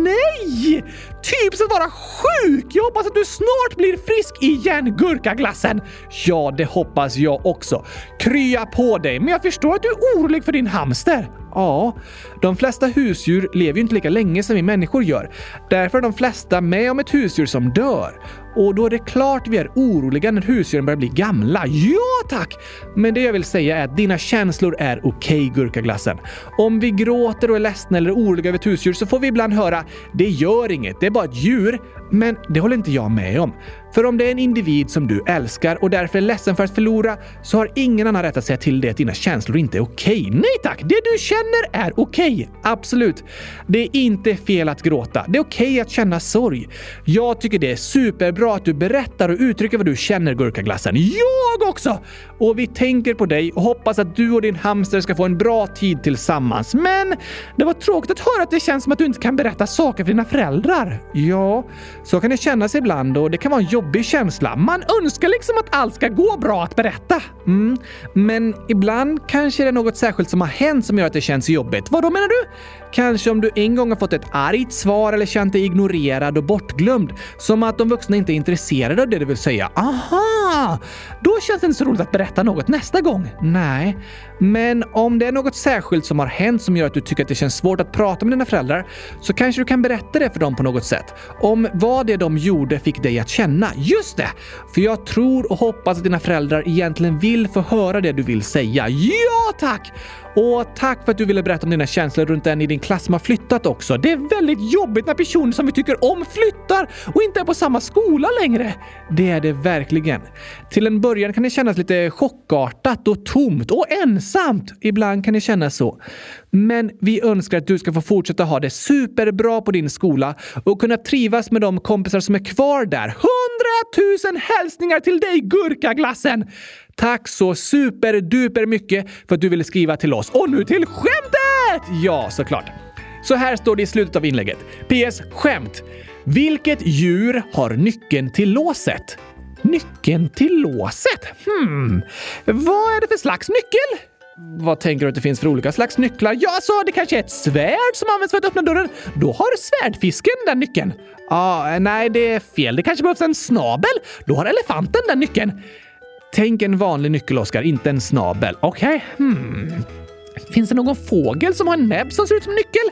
nej! Typ att vara sjuk! Jag hoppas att du snart blir frisk igen, gurkaglassen. Ja, det hoppas jag också. Krya på dig, men jag förstår att du är orolig för din hamster. Ja, de flesta husdjur lever ju inte lika länge som vi människor gör. Därför är de flesta med om ett husdjur som dör. Och då är det klart vi är oroliga när husdjuren börjar bli gamla. Ja, tack! Men det jag vill säga är att dina känslor är okej, gurkaglassen. Om vi gråter och är ledsna eller oroliga över ett husdjur så får vi ibland höra det gör inget, det är bara ett djur. Men det håller inte jag med om. För om det är en individ som du älskar och därför är ledsen för att förlora så har ingen annan rätt att säga till dig att dina känslor inte är okej. Nej tack, det du känner är okej. Absolut. Det är inte fel att gråta. Det är okej att känna sorg. Jag tycker det är superbra att du berättar och uttrycker vad du känner, gurkaglassen. Jag också! Och vi tänker på dig och hoppas att du och din hamster ska få en bra tid tillsammans. Men det var tråkigt att höra att det känns som att du inte kan berätta saker för dina föräldrar. Ja, så kan det kännas ibland och det kan vara en jobbig känsla. Man önskar liksom att allt ska gå bra att berätta. Mm. Men ibland kanske det är något särskilt som har hänt som gör att det känns jobbigt. Vad då menar du? Kanske om du en gång har fått ett argt svar eller känt dig ignorerad och bortglömd. Som att de vuxna inte är intresserade av det du vill säga. Aha! Då känns det inte så roligt att berätta något nästa gång. Nej, men om det är något särskilt som har hänt som gör att du tycker att det känns svårt att prata med dina föräldrar så kanske du kan berätta det för dem på något sätt. Om vad det de gjorde fick dig att känna. Just det! För jag tror och hoppas att dina föräldrar egentligen vill få höra det du vill säga. Ja, tack! Och tack för att du ville berätta om dina känslor runt en i din klass som har flyttat också. Det är väldigt jobbigt när personer som vi tycker om flyttar och inte är på samma skola längre. Det är det verkligen. Till en början kan det kännas lite chockartat och tomt och ensamt. Ibland kan det kännas så. Men vi önskar att du ska få fortsätta ha det superbra på din skola och kunna trivas med de kompisar som är kvar där. Hundratusen hälsningar till dig, gurkaglassen! Tack så superduper mycket för att du ville skriva till oss. Och nu till skämtet! Ja, såklart. Så här står det i slutet av inlägget. P S. Skämt. Vilket djur har nyckeln till låset? Nyckeln till låset? Hmm. Vad är det för slags nyckel? Vad tänker du att det finns för olika slags nycklar? Ja, så det kanske är ett svärd som används för att öppna dörren. Då har svärdfisken den nyckeln. Ah, nej, det är fel. Det kanske behövs en snabel. Då har elefanten den nyckeln. Tänk en vanlig nyckel, Oskar, inte en snabel. Okej, okay. hmm. Finns det någon fågel som har en näbb som ser ut som en nyckel?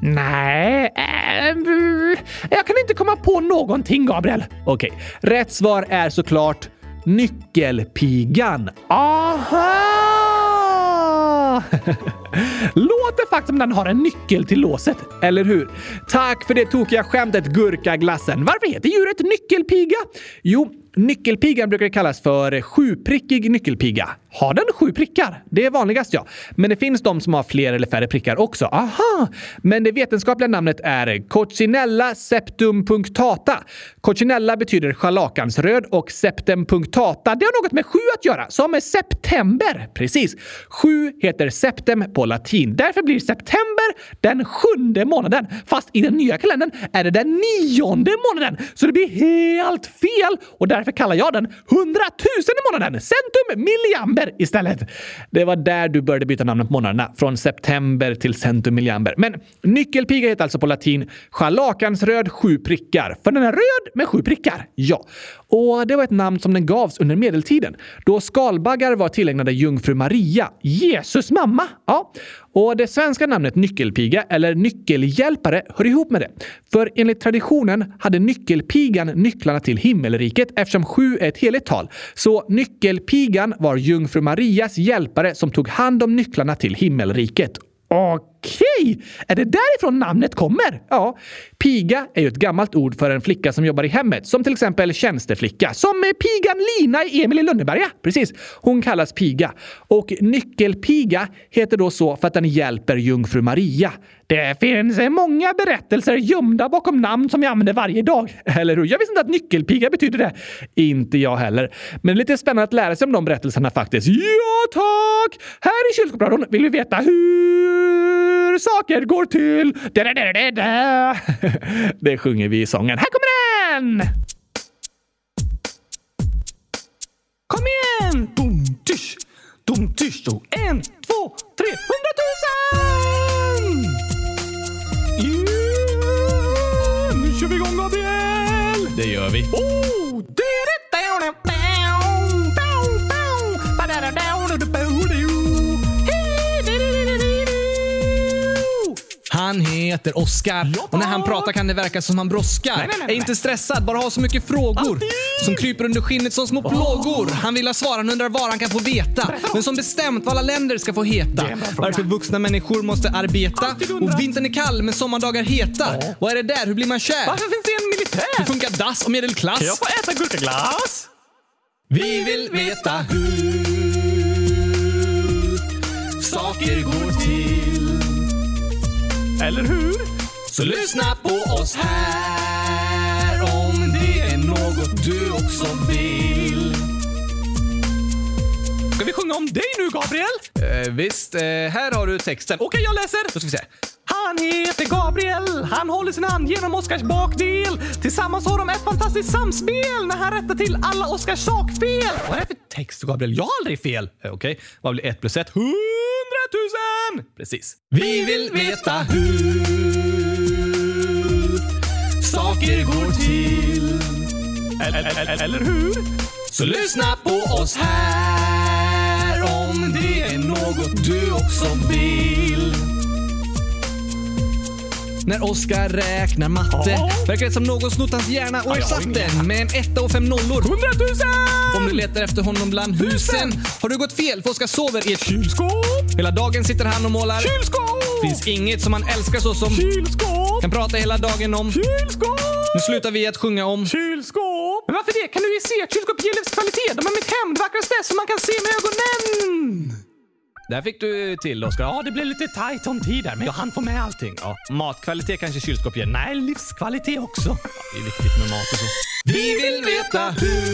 Nej, äh, jag kan inte komma på någonting, Gabriel. Okej, okay. Rätt svar är såklart nyckelpigan. Aha! Låter faktiskt som den har en nyckel till låset, eller hur? Tack för det tokiga skämtet, gurkaglassen. Varför heter djuret nyckelpiga? Jo, nyckelpigan brukar kallas för sjuprickig nyckelpiga. Har den sju prickar? Det är vanligast, ja. Men det finns de som har fler eller färre prickar också. Aha! Men det vetenskapliga namnet är Coccinella septumpunctata. Coccinella betyder scharlakansröd och septempunctata, det har något med sju att göra, som med september. Precis. Sju heter septem på latin. Därför blir september den sjunde månaden. Fast i den nya kalendern är det den nionde månaden. Så det blir helt fel. Och därför kallar jag den hundratusende månaden. Centum milliamber istället. Det var där du började byta namnet på månaderna. Från september till centum milliamber. Men nyckelpiga heter alltså på latin scharlakansröd sju prickar. För den är röd med sju prickar. Ja. Och det var ett namn som den gavs under medeltiden. Då skalbaggar var tillägnade jungfru Maria. Jesus mamma. Ja. Och det svenska namnet nyckelpiga eller nyckelhjälpare hör ihop med det. För enligt traditionen hade nyckelpigan nycklarna till himmelriket eftersom sju är ett heligt tal. Så nyckelpigan var jungfru Marias hjälpare som tog hand om nycklarna till himmelriket. Okej. Okej, är det därifrån namnet kommer? Ja, piga är ju ett gammalt ord för en flicka som jobbar i hemmet, som till exempel tjänsteflicka, som pigan Lina i Emil i Lönneberga. Precis, hon kallas piga. Och nyckelpiga heter då så för att den hjälper jungfru Maria. Det finns många berättelser gömda bakom namn som jag använder varje dag. Eller hur? Jag visste inte att nyckelpiga betyder det. Inte jag heller. Men lite spännande att lära sig om de berättelserna faktiskt. Ja, tack! Här i Kylskåpsradion vill vi veta hur saker går till. Da, da, da, da, da. Det sjunger vi i sången. Här kommer den! Kom igen! Dum, tysch! Dum, tysch! En, två, tre, hundratusen! Yeah! Nu kör vi igång, Gabriel! Det gör vi. Oh! Han heter Oskar. Ja, och när han pratar kan det verka som han brådskar. Nej, nej, nej, är inte stressad, bara har så mycket frågor. Alltid. Som kryper under skinnet som små plågor. Han vill ha svar, han undrar var han kan få veta. Men som bestämt vad alla länder ska få heta. Varför vuxna människor måste arbeta. Och vintern är kall men sommardagar heta. Ja. Vad är det där? Hur blir man kär? Varför finns det en militär? Hur funkar dass och medelklass? Kan jag få äta gurkaglass? Vi vill veta hur saker går till. Eller hur? Så lyssna på oss här om det är något du också vill. Ska vi sjunga om dig nu, Gabriel? Eh, visst, eh, här har du texten. Okej, jag läser. Då ska vi se. Han heter Gabriel. Han håller sin hand genom Oskars bakdel. Tillsammans har de ett fantastiskt samspel när han rättar till alla Oskars sakfel. Vad är det för text, Gabriel? Jag har aldrig fel. Eh, Okej, okay. Vad blir ett plus ett? Hundratusen! Precis. Vi vill veta hur saker går till. Eller, eller, eller hur? Så lyssna på oss här om det är något du också vill. När Oskar räknar matte Ja. verkar det som någon snott hans hjärna och Ja, jag har ersatt ingen den med en etta och fem nollor. Hundratusen! Om du letar efter honom bland husen har du gått fel, för Oskar sover i ett Kylskåp! Hela dagen sitter han och målar. Kylskåp! Finns inget som han älskar så som Kylskåp! kan prata hela dagen om. Kylskåp! Nu slutar vi att sjunga om. Kylskåp! Men varför det? Kan du ju se att kylskåp ger livskvalitet? De är mitt hem, det vackraste som man kan se med ögonen! Där fick du till, Oskar. Ja, det blev lite tajt om tid där, men jag hann få med allting. Ja, matkvalitet kanske kylskåp ger. Nej, livskvalitet också. Ja, det är viktigt med mat och så. Vi vill veta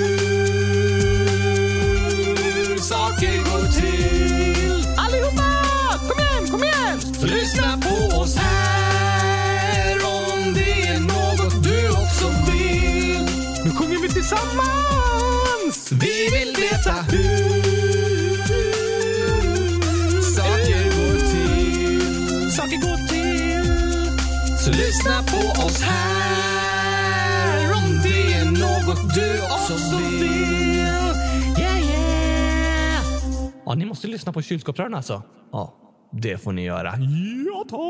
hur saker går till. Allihopa! Kom igen, kom igen! Så lyssna på oss här om det är något du också vill. Nu sjunger vi tillsammans! Vi vill veta hur saker går till. Saker går till. Så lyssna på oss här om det är något du också vill. Yeah, yeah! Ja, ni måste lyssna på kylskåpsrören alltså. Ja, det får ni göra. Ja, tack!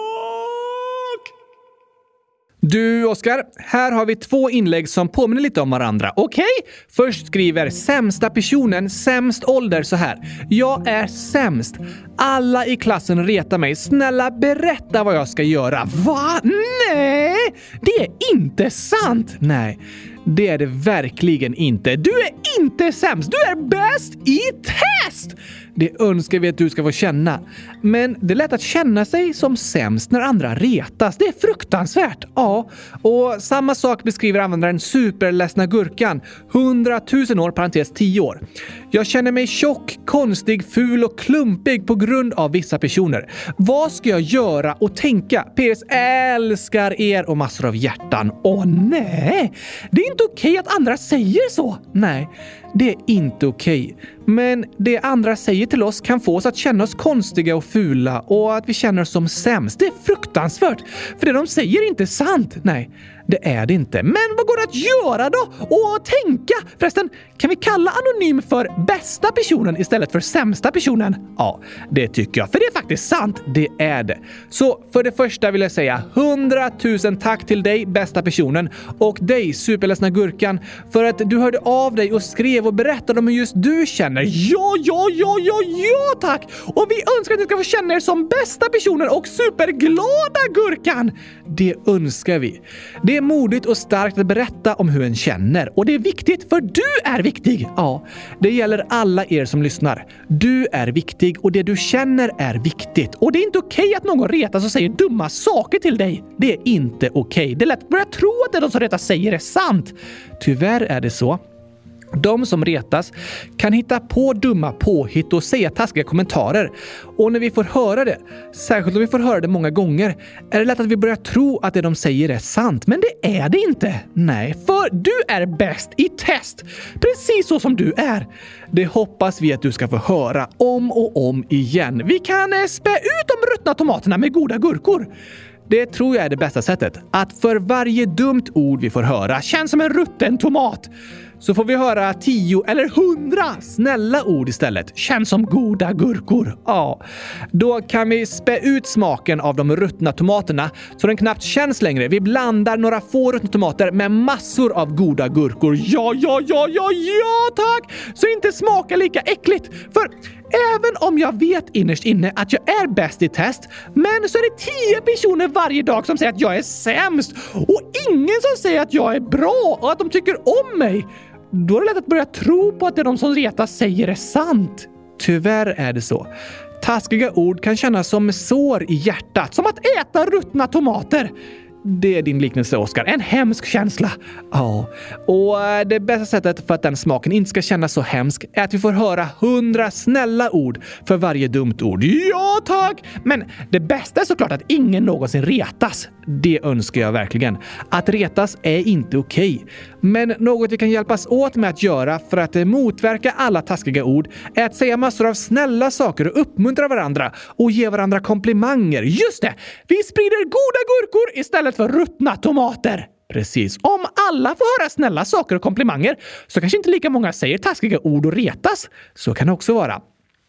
Du, Oskar, här har vi två inlägg som påminner lite om varandra. Okej? Okay? Först skriver sämsta personen, sämst ålder så här. Jag är sämst. Alla i klassen retar mig. Snälla berätta vad jag ska göra. Va? Nej! Det är inte sant! Nej, det är det verkligen inte. Du är inte sämst. Du är bäst i test! Det önskar vi att du ska få känna. Men det är lätt att känna sig som sämst när andra retas. Det är fruktansvärt. Ja, och samma sak beskriver användaren superledsna gurkan. hundratusen år, parentes tio år. Jag känner mig tjock, konstig, ful och klumpig på grund av vissa personer. Vad ska jag göra och tänka? P S älskar er och massor av hjärtan. Åh nej, det är inte okej att andra säger så. Nej, det är inte okej. Men det andra säger till oss kan få oss att känna oss konstiga och fula och att vi känner oss som sämst. Det är fruktansvärt. För det de säger är inte sant. Nej, det är det inte. Men vad går det att göra då? Och tänka? Förresten, kan vi kalla anonym för bästa personen istället för sämsta personen? Ja, det tycker jag. För det är faktiskt sant. Det är det. Så för det första vill jag säga hundratusen tack till dig, bästa personen. Och dig, superledsna gurkan, för att du hörde av dig och skrev och berättade om hur just du känner. Ja, ja, ja, ja, ja, tack! Och vi önskar att ni ska få känna er som bästa personen och superglada gurkan. Det önskar vi. Det är modigt och starkt att berätta om hur en känner. Och det är viktigt, för du är viktig. Ja, det gäller alla er som lyssnar. Du är viktig och det du känner är viktigt. Och det är inte okej att någon retas och säger dumma saker till dig. Det är inte okej. Det är lätt att börja tro att det de som retas säger är sant. Tyvärr är det så. De som retas kan hitta på dumma påhitt och säga taskiga kommentarer. Och när vi får höra det, särskilt om vi får höra det många gånger, är det lätt att vi börjar tro att det de säger är sant. Men det är det inte. Nej, för du är bäst i test. Precis så som du är. Det hoppas vi att du ska få höra om och om igen. Vi kan spä ut de ruttna tomaterna med goda gurkor. Det tror jag är det bästa sättet. Att för varje dumt ord vi får höra känns som en rutten tomat. Så får vi höra tio eller hundra snälla ord istället. Känns som goda gurkor. Ja. Då kan vi spä ut smaken av de ruttna tomaterna så den knappt känns längre. Vi blandar några få ruttna tomater med massor av goda gurkor. Ja, ja, ja, ja, ja, tack! Så det inte smakar lika äckligt. För även om jag vet innerst inne att jag är bäst i test, men så är det tio personer varje dag som säger att jag är sämst och ingen som säger att jag är bra och att de tycker om mig. Då är det lätt att börja tro på att det de som retas säger är sant. Tyvärr är det så. Taskiga ord kan kännas som sår i hjärtat, som att äta ruttna tomater. Det är din liknelse, Oscar. En hemsk känsla. Ja. Och det bästa sättet för att den smaken inte ska kännas så hemsk är att vi får höra hundra snälla ord för varje dumt ord. Ja, tack! Men det bästa är såklart att ingen någonsin retas. Det önskar jag verkligen. Att retas är inte okej. Men något vi kan hjälpas åt med att göra för att motverka alla taskiga ord är att säga massor av snälla saker och uppmuntra varandra och ge varandra komplimanger. Just det! Vi sprider goda gurkor istället för ruttna tomater. Precis. Om alla får höra snälla saker och komplimanger så kanske inte lika många säger taskiga ord och retas. Så kan det också vara.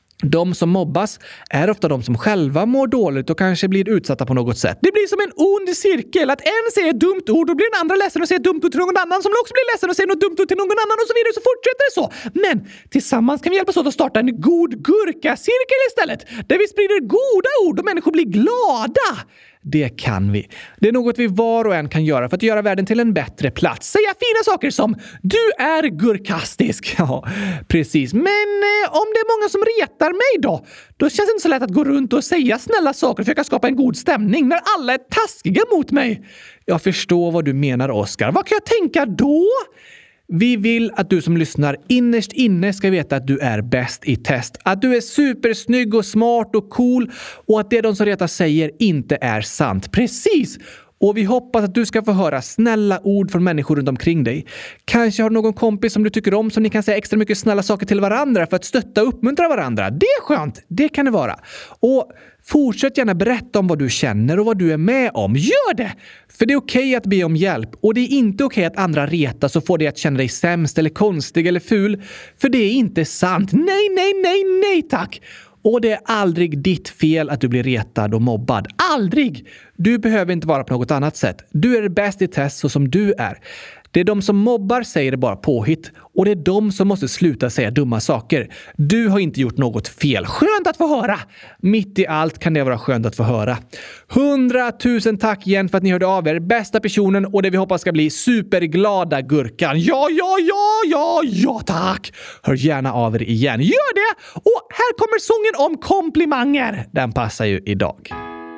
De som mobbas är ofta de som själva mår dåligt och kanske blir utsatta på något sätt. Det blir som en ond cirkel. Att en säger ett dumt ord och blir den andra ledsen och säger dumt ord till någon annan som också blir ledsen och säger något dumt ord till någon annan och så vidare, så fortsätter det så. Men tillsammans kan vi hjälpas åt att starta en god gurka-cirkel istället. Där vi sprider goda ord och människor blir glada. Det kan vi. Det är något vi var och en kan göra för att göra världen till en bättre plats. Säga fina saker som du är gurkastisk. Ja, precis. Men eh, om det är många som retar mig då? Då känns det inte så lätt att gå runt och säga snälla saker och försöka skapa en god stämning när alla är taskiga mot mig. Jag förstår vad du menar, Oscar. Vad kan jag tänka då? Vi vill att du som lyssnar innerst inne ska veta att du är bäst i test. Att du är supersnygg och smart och cool och att det de som retar säger inte är sant. Precis! Och vi hoppas att du ska få höra snälla ord från människor runt omkring dig. Kanske har du någon kompis som du tycker om som ni kan säga extra mycket snälla saker till varandra för att stötta och uppmuntra varandra. Det är skönt, det kan det vara. Och fortsätt gärna berätta om vad du känner och vad du är med om. Gör det! För det är okej att be om hjälp och det är inte okej att andra retas och får dig att känna dig sämst eller konstig eller ful. För det är inte sant. Nej, nej, nej, nej tack! Och det är aldrig ditt fel att du blir retad och mobbad. Aldrig! Du behöver inte vara på något annat sätt. Du är bäst i test så som du är. Det är de som mobbar säger det bara påhitt. Och det är de som måste sluta säga dumma saker. Du har inte gjort något fel. Skönt att få höra! Mitt i allt kan det vara skönt att få höra. Hundratusen tack igen för att ni hörde av er. Bästa personen och det vi hoppas ska bli superglada gurkan. Ja, ja, ja, ja, ja tack! Hör gärna av er igen. Gör det! Och här kommer sången om komplimanger. Den passar ju idag.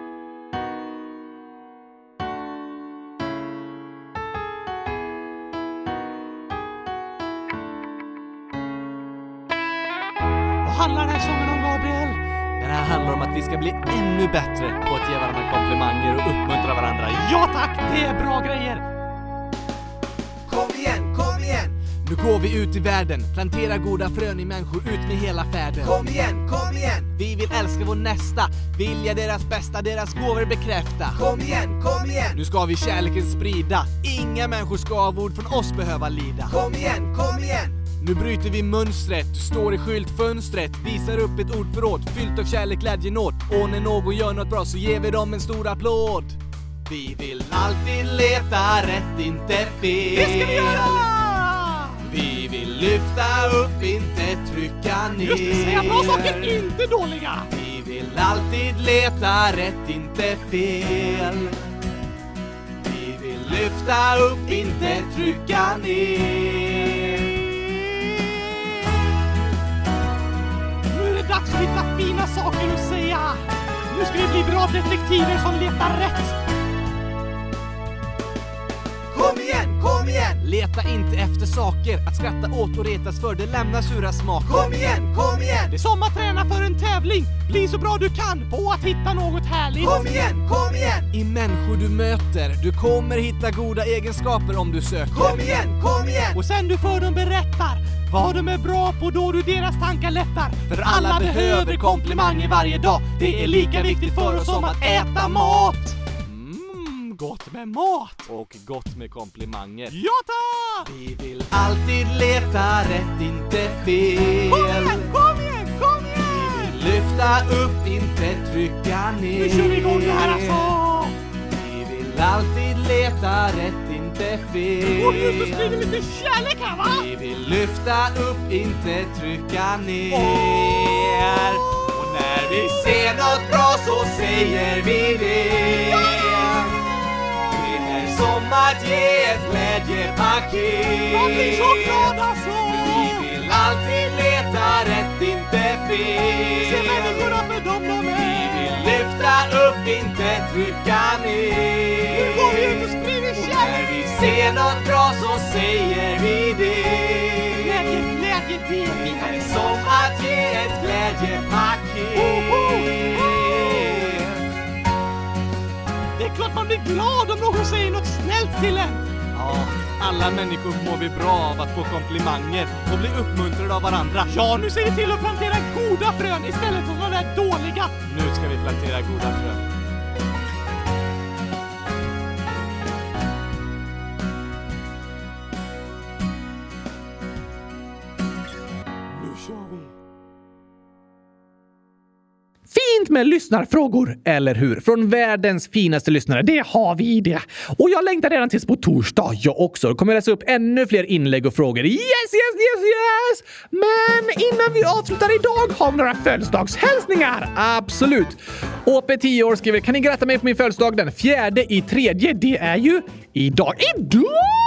Vad handlar den här sången om, Gabriel? Den här handlar om att vi ska bli ännu bättre på att ge varandra komplimanger och uppmuntra varandra. Ja tack, det är bra grejer! Kom igen, kom igen! Nu går vi ut i världen, plantera goda frön i människor ut med hela färden. Kom igen, kom igen! Vi vill älska vår nästa, vilja deras bästa, deras gåvor bekräfta. Kom igen, kom igen! Nu ska vi kärleken sprida, inga människor ska av ord från oss behöva lida. Kom igen, kom igen! Nu bryter vi mönstret, du står i skyltfönstret, visar upp ett ordförråd fyllt av kärlek, glädje, nåd. Och när någon gör något bra så ger vi dem en stor applåd. Vi vill alltid leta rätt, inte fel. Det ska vi göra! Vi vill lyfta upp, inte trycka ner. Just det, säga bra saker, inte dåliga. Vi vill alltid leta rätt, inte fel. Vi vill lyfta upp, inte trycka ner. Nu är det dags att hitta fina saker att säga. Nu ska vi bli bra detektiver som letar rätt. Kom igen, kom igen! Leta inte efter saker att skratta åt och retas för, det lämnar sura smaker. Kom igen, kom igen! Det är som att träna för en tävling. Bli så bra du kan på att hitta något härligt. Kom igen, kom igen! I människor du möter, du kommer hitta goda egenskaper om du söker. Kom igen, kom igen! Och sen du för dem berättar vad de är bra på, då du deras tankar lättar. För alla behöver komplimanger varje dag. Det är lika viktigt för oss som att äta mat. Mm, gott med mat. Och gott med komplimanger. Ja tack! Vi vill alltid leta rätt, inte fel. Kom igen, kom igen, kom igen! Vi vill lyfta upp, inte trycka ner. Nu kör vi igång det här alltså! Vi vill alltid leta rätt, inte fel. Och ut och sprider lite kärlek här, va? Vi vill lyfta upp, inte trycka ner. Och när vi ser något bra så säger vi det. Det är som att ge ett glädjepaket. Jag blir så glad alltså! Vi vill alltid leta rätt, inte fel. Se människorna för dem de är. Vi vill lyfta upp, inte trycka ner. Nu går vi ut och sprider Och när kärlek. vi ser något bra så säger vi det. Glädje, glädje, det är Det är fint. som att ge ett glädjepaket. Det är klart man blir glad om någon säger något snällt till en. Ja, alla människor mår vi bra av att få komplimanger och bli uppmuntrade av varandra. Ja, nu ser vi till att plantera goda frön istället för sådana där dåliga. Nu ska vi plantera goda frön. Nu kör vi. Fint med lyssnarfrågor, eller hur? Från världens finaste lyssnare. Det har vi det. Och jag längtar redan tills på torsdag. Jag också. Då kommer jag läsa upp ännu fler inlägg och frågor. Yes, yes, yes, yes! Men innan vi avslutar idag har vi några födelsedagshälsningar. Absolut. Å P tio år skriver, kan ni gratta mig på min födelsedag den fjärde i tredje? Det är ju idag. Idag!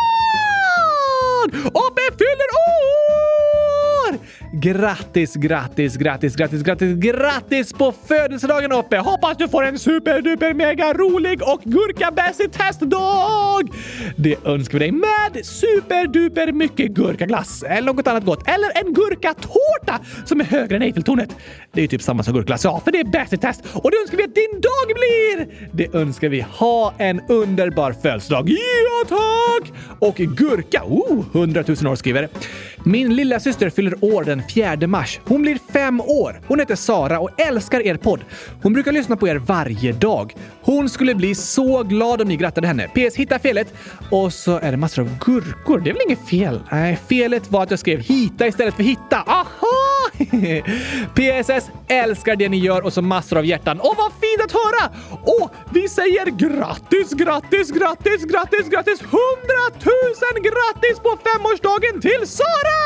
Å P fyller år! Grattis, grattis, grattis, grattis, grattis, grattis på födelsedagen uppe! Hoppas du får en superduper mega rolig och gurka-bäst-i-testdag! Det önskar vi dig med superduper mycket gurkaglass eller något annat gott. Eller en gurkatårta som är högre än Eiffeltornet. Det är typ samma som gurkaglass, ja, för det är bäst-i-test. Och det önskar vi att din dag blir! Det önskar vi. Ha en underbar födelsedag. Ja, tack! Och gurka, oh, hundratusen år skriver. Min lilla syster fyller år den fjärde mars. Hon blir fem år. Hon heter Sara och älskar er podd. Hon brukar lyssna på er varje dag. Hon skulle bli så glad om ni grattade henne. P S, hitta felet. Och så är det massor av gurkor. Det är väl inget fel? Nej, felet var att jag skrev hita istället för hitta. Aha! P S S, älskar det ni gör och så massor av hjärtan. Och vad fint att höra! Och vi säger grattis, grattis, grattis, grattis, grattis. Hundratusen grattis på femårsdagen till Sara!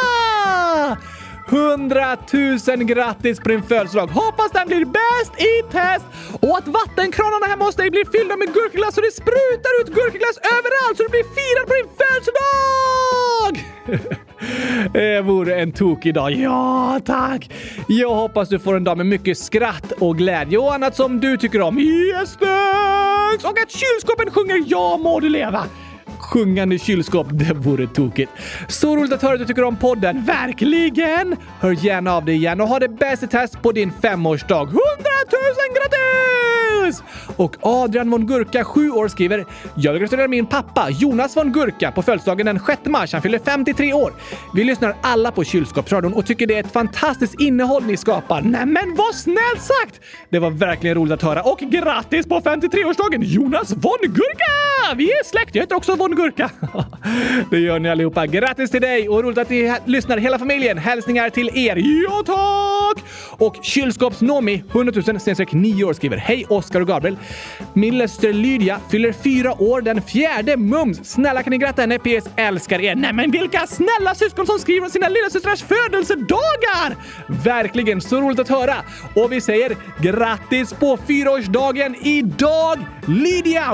Hundratusen grattis på din födelsedag. Hoppas den blir bäst i test. Och att vattenkranarna hemma hos dig blir fyllda med gurkaglass och det sprutar ut gurkaglass överallt så du blir firad på din födelsedag. Det vore en tokig dag. Ja, tack. Jag hoppas du får en dag med mycket skratt och glädje och annat som du tycker om. Yes, thanks. Och att kylskåpen sjunger ja må du leva. Sjungande kylskåp, det vore tokigt. Så roligt att höra att du tycker om podden. Verkligen! Hör gärna av dig igen och ha det bästa test på din femårsdag. Hundratusen grattis! Puss! Och Adrian von Gurka, sju år, skriver: jag gratulerar min pappa Jonas von Gurka på födelsedagen den sjätte mars. Han fyller femtiotre år. Vi lyssnar alla på Kylskåpsradion och tycker det är ett fantastiskt innehåll ni skapar. Nämen, vad snällt sagt! Det var verkligen roligt att höra. Och grattis på femtiotre-årsdagen, Jonas von Gurka! Vi är släkt, jag heter också von Gurka. Det gör ni allihopa. Grattis till dig och roligt att ni lyssnar hela familjen. Hälsningar till er. Ja, tack! Och Kylskåpsnomi, hundratusen nio år, skriver: hej Oskar och Gabriel. Min syster Lydia fyller fyra år den fjärde mums. Snälla kan ni gratta henne? P S älskar er. Nej men vilka snälla syskon som skriver om sina lilla systrars födelsedagar! Verkligen så roligt att höra. Och vi säger grattis på fyraårsdagen idag, Lydia!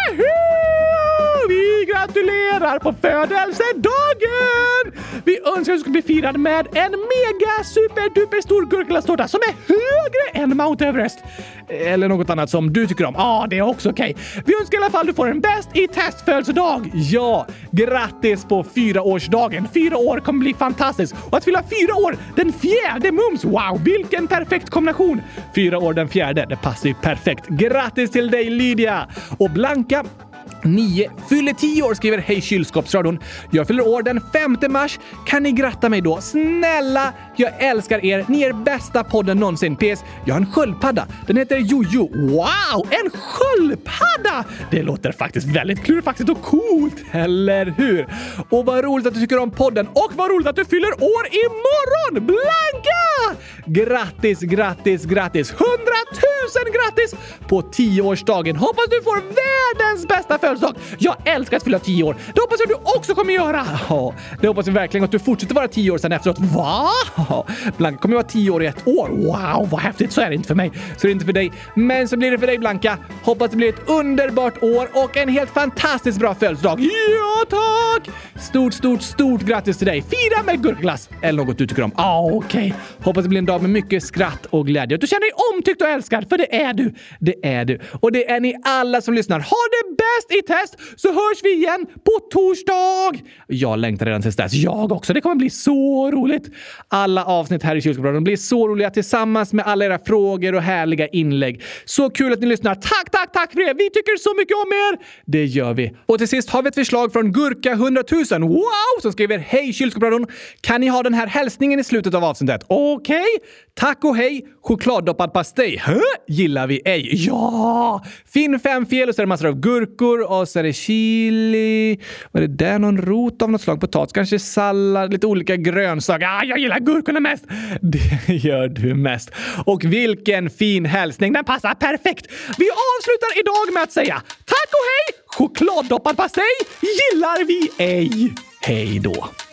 Woohoo! Vi gratulerar på födelsedagen! Vi önskar att du ska bli firad med en mega super duper stor gurkaglasstårta som är högre än Mount Everest. Eller något annat som du tycker om. Ja, ah, det är också okej. Okay. Vi önskar i alla fall att du får en bäst i test födelsedag. Ja, grattis på fyraårsdagen. Fyra år kommer bli fantastiskt. Och att fylla fyra år den fjärde mums. Wow, vilken perfekt kombination. Fyra år den fjärde, det passar ju perfekt. Grattis till dig, Lydia. Och Blanka nio fyller tio år, skriver: hej Kylskåpsradion. Jag fyller år den femte mars. Kan ni gratta mig då? Snälla, jag älskar er. Ni är bästa podden någonsin. P S. Jag har en sköldpadda. Den heter Jojo. Wow, en sköldpadda! Det låter faktiskt väldigt klurifaxigt och coolt, eller hur? Och vad roligt att du tycker om podden. Och vad roligt att du fyller år imorgon, Blanka! Grattis, grattis, grattis. Hundratusen grattis på tioårsdagen. Hoppas du får världens bästa födelsedag. Jag älskar att fylla tio år. Det hoppas jag du också kommer göra. Ja, det hoppas jag verkligen att du fortsätter vara tio år sen efteråt. Va? Blanka kommer vara tio år i ett år. Wow, vad häftigt. Så är det inte för mig. Så är det inte för dig. Men så blir det för dig, Blanka. Hoppas det blir ett underbart år och en helt fantastiskt bra födelsedag. Ja, tack! Stort, stort, stort grattis till dig. Fira med gurkaglass eller något du tycker om. Ah, okej. Okay. Hoppas det blir en dag med mycket skratt och glädje. Du känner dig omtyckt och älskad, för det är du. Det är du. Och det är ni alla som lyssnar. Ha det bäst i test, så hörs vi igen på torsdag. Jag längtar redan till dess. Jag också. Det kommer bli så roligt. Alla avsnitt här i Kylskåpsradion blir så roliga tillsammans med alla era frågor och härliga inlägg. Så kul att ni lyssnar. Tack, tack, tack för det. Vi tycker så mycket om er. Det gör vi. Och till sist har vi ett förslag från Gurka hundratusen. Wow! Som skriver: hej Kylskåpsradion. Kan ni ha den här hälsningen i slutet av avsnittet? Okej. Okay. Tack och hej. Chokladdoppad pastej. Hö? Gillar vi ej. Ja! Finn fem fel och så är det massor av gurkor och så är det chili. Var det där någon rot av något slag? Potatis, kanske sallad, lite olika grönsaker. Ah, jag gillar gurkorna mest. Det gör du mest. Och vilken fin hälsning. Den passar perfekt. Vi avslutar idag med att säga tack och hej. Chokladdoppad pastej gillar vi ej. Hej då.